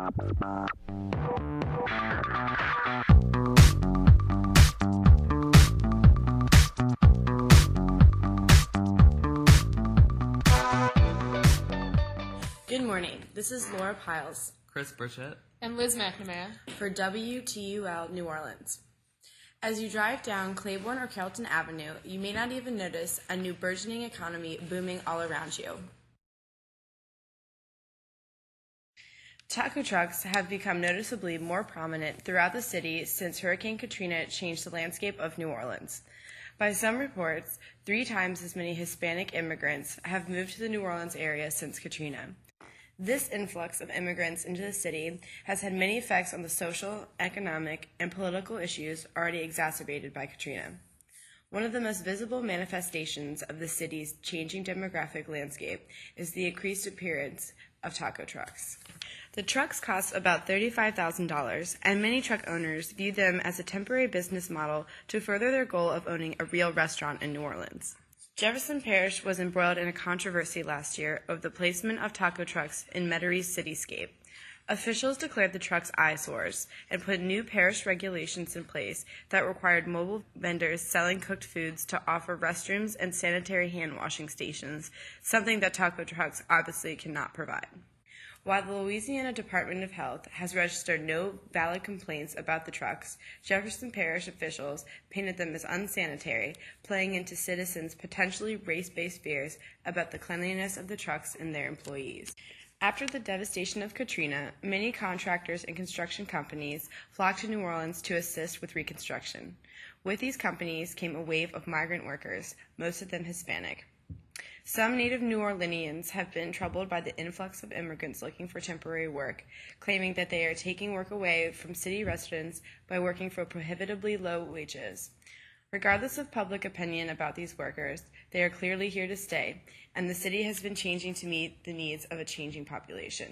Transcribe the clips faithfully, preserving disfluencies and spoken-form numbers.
Good morning. This is Laura Piles, Chris Burchett, and Liz McNamara for W T U L New Orleans. As you drive down Claiborne or Carrollton Avenue, you may not even notice a new burgeoning economy booming all around you. Taco trucks have become noticeably more prominent throughout the city since Hurricane Katrina changed the landscape of New Orleans. By some reports, three times as many Hispanic immigrants have moved to the New Orleans area since Katrina. This influx of immigrants into the city has had many effects on the social, economic, and political issues already exacerbated by Katrina. One of the most visible manifestations of the city's changing demographic landscape is the increased appearance of taco trucks. The trucks cost about thirty-five thousand dollars, and many truck owners view them as a temporary business model to further their goal of owning a real restaurant in New Orleans. Jefferson Parish was embroiled in a controversy last year over the placement of taco trucks in Metery's cityscape. Officials declared the trucks eyesores and put new parish regulations in place that required mobile vendors selling cooked foods to offer restrooms and sanitary hand washing stations, something that taco trucks obviously cannot provide. While the Louisiana Department of Health has registered no valid complaints about the trucks, Jefferson Parish officials painted them as unsanitary, playing into citizens' potentially race-based fears about the cleanliness of the trucks and their employees. After the devastation of Katrina, many contractors and construction companies flocked to New Orleans to assist with reconstruction. With these companies came a wave of migrant workers, most of them Hispanic. Some native New Orleanians have been troubled by the influx of immigrants looking for temporary work, claiming that they are taking work away from city residents by working for prohibitively low wages. Regardless of public opinion about these workers, they are clearly here to stay, and the city has been changing to meet the needs of a changing population.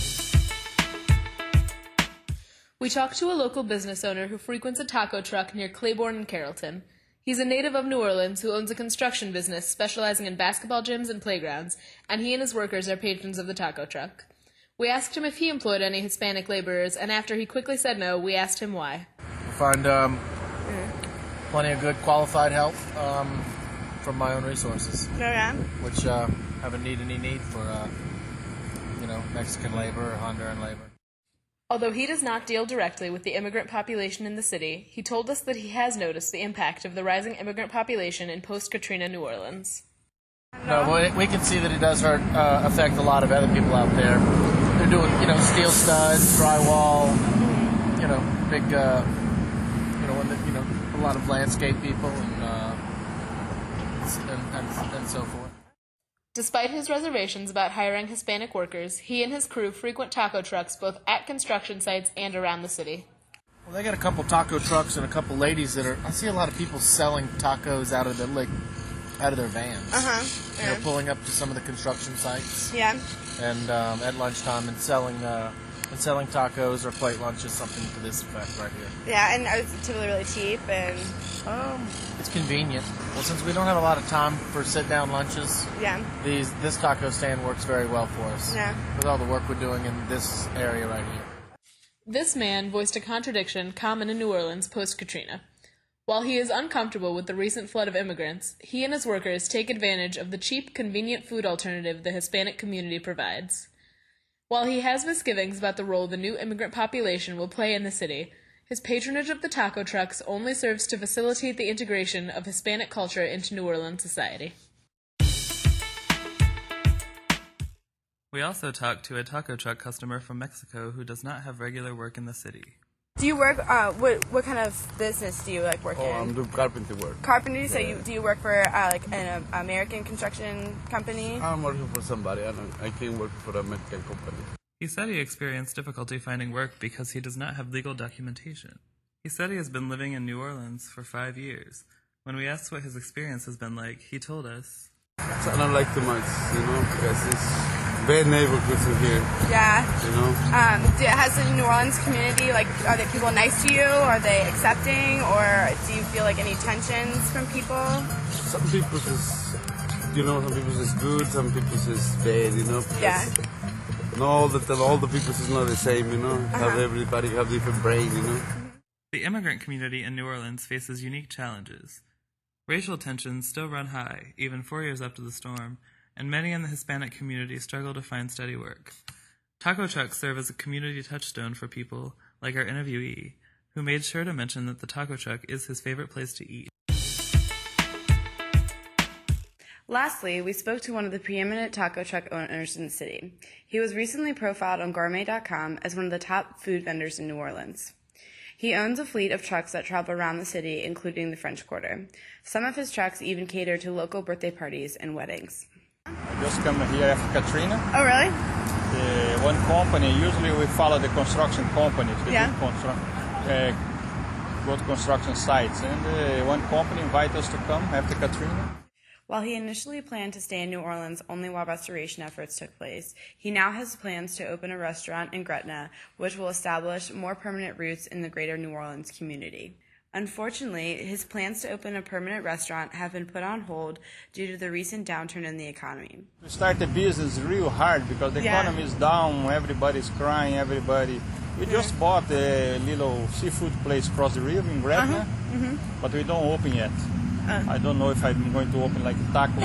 We talked to a local business owner who frequents a taco truck near Claiborne and Carrollton. He's a native of New Orleans who owns a construction business specializing in basketball gyms and playgrounds, and he and his workers are patrons of the taco truck. We asked him if he employed any Hispanic laborers, and after he quickly said no, we asked him why. I find um, plenty of good qualified help um, from my own resources, Oh, yeah? which uh, haven't needed any need for, uh, you know, Mexican labor or Honduran labor. Although he does not deal directly with the immigrant population in the city, he told us that he has noticed the impact of the rising immigrant population in post-Katrina New Orleans. No, but we can see that it does hurt, uh, affect a lot of other people out there. They're doing, you know, steel studs, drywall, you know, big, uh, you know, when the, you know, a lot of landscape people and, uh, and, and, and so forth. Despite his reservations about hiring Hispanic workers, he and his crew frequent taco trucks both at construction sites and around the city. Well, they got a couple taco trucks and a couple ladies that are. I see a lot of people selling tacos out of the like, out of their vans. Uh huh. You know, pulling up to some of the construction sites. Yeah. And um, at lunchtime and selling uh, and selling tacos or plate lunches, something to this effect right here. Yeah, and it's typically really cheap and. Um, it's convenient. Well, since we don't have a lot of time for sit-down lunches, Yeah. these this taco stand works very well for us. Yeah. With all the work we're doing in this area right here. This man voiced a contradiction common in New Orleans post-Katrina. While he is uncomfortable with the recent flood of immigrants, he and his workers take advantage of the cheap, convenient food alternative the Hispanic community provides. While he has misgivings about the role the new immigrant population will play in the city, his patronage of the taco trucks only serves to facilitate the integration of Hispanic culture into New Orleans society. We also talked to a taco truck customer from Mexico who does not have regular work in the city. Do you work, uh, what what kind of business do you like work Oh, in? I'm doing carpentry work. Carpentry, so Yeah. you, do you work for uh, like an uh, American construction company? I'm working for somebody. I don't. I can't work for a Mexican company. He said he experienced difficulty finding work because he does not have legal documentation. He said he has been living in New Orleans for five years. When we asked what his experience has been like, he told us, So I don't like too much, you know, because it's bad neighborhoods in here, Yeah. you know. Um, do, has the New Orleans community, like, are the people nice to you? Are they accepting? Or do you feel like any tensions from people? Some people is, you know, some people is good, some people is bad, you know. Because Yeah. And all the all the people is not the same, you know. Uh-huh. Have everybody have different brain, you know. The immigrant community in New Orleans faces unique challenges. Racial tensions still run high, even four years after the storm, and many in the Hispanic community struggle to find steady work. Taco trucks serve as a community touchstone for people like our interviewee, who made sure to mention that the taco truck is his favorite place to eat. Lastly, we spoke to one of the preeminent taco truck owners in the city. He was recently profiled on gourmet dot com as one of the top food vendors in New Orleans. He owns a fleet of trucks that travel around the city, including the French Quarter. Some of his trucks even cater to local birthday parties and weddings. I just come here after Katrina. Oh, really? The one company, usually we follow the construction companies, the Yeah. big construction, uh, go to construction sites. And uh, one company invited us to come after Katrina. While he initially planned to stay in New Orleans only while restoration efforts took place, he now has plans to open a restaurant in Gretna, which will establish more permanent roots in the greater New Orleans community. Unfortunately, his plans to open a permanent restaurant have been put on hold due to the recent downturn in the economy. We start the business real hard because the Yeah. economy is down, everybody's crying, everybody. We just bought a little seafood place across the river in Gretna, Uh-huh. Mm-hmm. but we don't open yet. Uh. I don't know if I'm going to open like a taco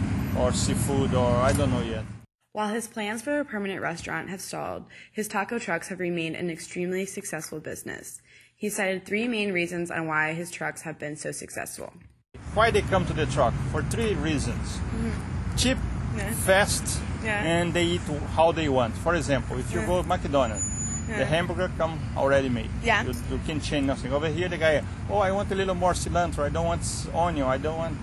or seafood, or I don't know yet. While his plans for a permanent restaurant have stalled, his taco trucks have remained an extremely successful business. He cited three main reasons on why his trucks have been so successful. Why they come to the truck? For three reasons. Cheap, Yeah. fast, Yeah. and they eat how they want. For example, if you Yeah. go to McDonald's, Yeah. the hamburger come already made. Yeah. You, you can change nothing. Over here, the guy, oh, I want a little more cilantro. I don't want s- onion. I don't want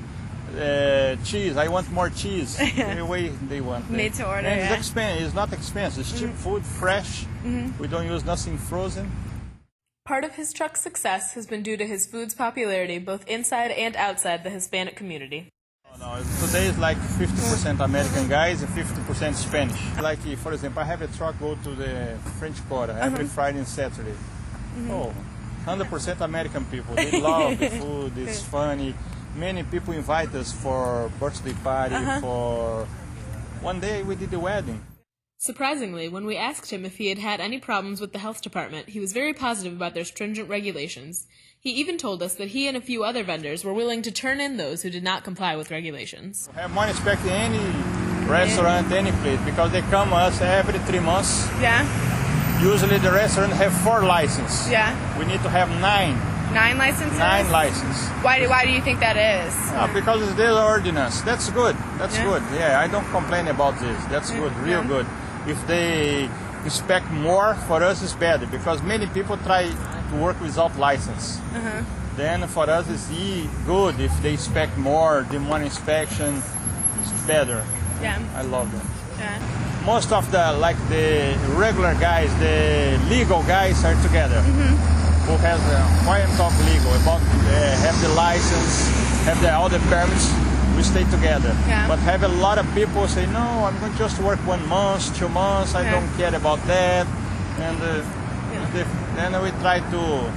uh, cheese. I want more cheese. The way they want. Made to order, And yeah. it's expensive. It's not expensive. It's cheap food, fresh. Mm-hmm. We don't use nothing frozen. Part of his truck's success has been due to his food's popularity both inside and outside the Hispanic community. No, today is like fifty percent American guys and fifty percent Spanish. Like, for example, I have a truck go to the French Quarter every Friday and Saturday. Oh, one hundred percent American people. They love the food, it's funny. Many people invite us for birthday party, for... One day we did the wedding. Surprisingly, when we asked him if he had had any problems with the health department, he was very positive about their stringent regulations. He even told us that he and a few other vendors were willing to turn in those who did not comply with regulations. We have more respect in any restaurant, any place, because they come us every three months. Yeah? Usually the restaurant have four licenses. Yeah. We need to have nine, Nine licenses? nine licenses. Why do, why do you think that is? Ah, because it's their ordinance. That's good. That's Yeah. good. Yeah, I don't complain about this. That's good, real Yeah. good. If they inspect more, for us it's better, because many people try to work without license. Uh-huh. Then for us it's e- good if they inspect more, the more inspection is better. Yeah. I love that. Yeah. Most of the, like the regular guys, the legal guys are together. Who has, uh, why I'm talking legal, about uh, have the license, have the, all the permits, we stay together. Yeah. But have a lot of people say, no, I'm going to just work one month, two months, I Yeah. don't care about that. And uh, the, then we try to,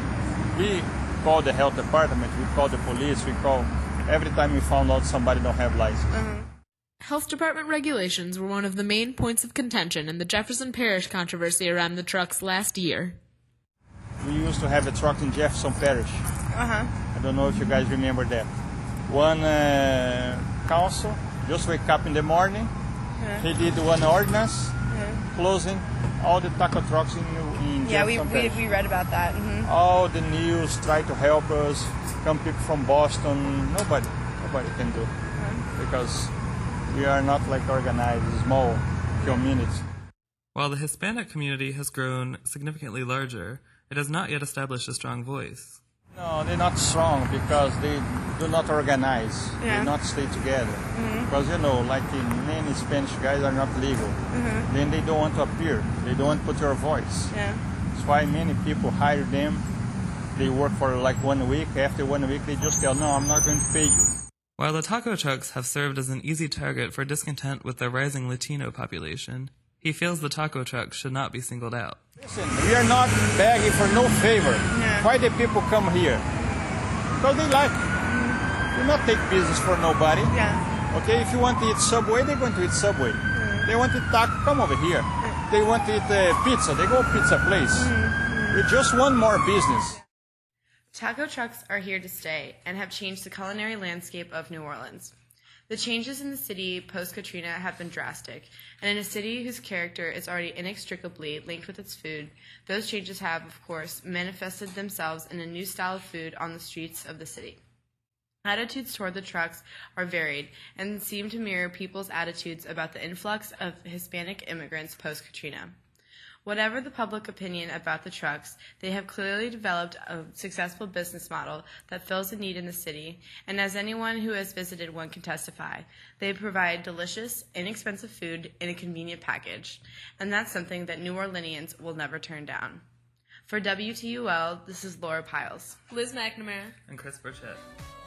we call the health department, we call the police, we call, every time we found out somebody don't have license. Health department regulations were one of the main points of contention in the Jefferson Parish controversy around the trucks last year. We used to have a truck in Jefferson Parish. Uh-huh. I don't know if you guys remember that. One uh, council just wake up in the morning. Yeah. He did one ordinance Yeah. closing all the taco trucks in, in Yeah, we, Jefferson we, Parish. we read about that. hmm All the news try to help us. Come people from Boston. Nobody, nobody can do because we are not like organized, small community. While the Hispanic community has grown significantly larger, it has not yet established a strong voice. No, they're not strong because they do not organize. Yeah. They not stay together. Because, you know, like in many Spanish guys are not legal. Then they don't want to appear. They don't want to put your voice. Yeah. That's why many people hire them. They work for like one week. After one week, they just tell, no, I'm not going to pay you. While the taco trucks have served as an easy target for discontent with the rising Latino population, he feels the taco truck should not be singled out. Listen, we are not begging for no favor. Yeah. Why the people come here? Because they like. We not take business for nobody. Yeah. Okay, if you want to eat Subway, they're going to eat Subway. They want to eat taco, come over here. they want to eat uh, pizza, they go pizza place. Mm-hmm. We just want more business. Taco trucks are here to stay and have changed the culinary landscape of New Orleans. The changes in the city post-Katrina have been drastic, and in a city whose character is already inextricably linked with its food, those changes have, of course, manifested themselves in a new style of food on the streets of the city. Attitudes toward the trucks are varied and seem to mirror people's attitudes about the influx of Hispanic immigrants post-Katrina. Whatever the public opinion about the trucks, they have clearly developed a successful business model that fills a need in the city, and as anyone who has visited one can testify, they provide delicious, inexpensive food in a convenient package, and that's something that New Orleanians will never turn down. For W T U L, this is Laura Piles. Liz McNamara. And Chris Burchett.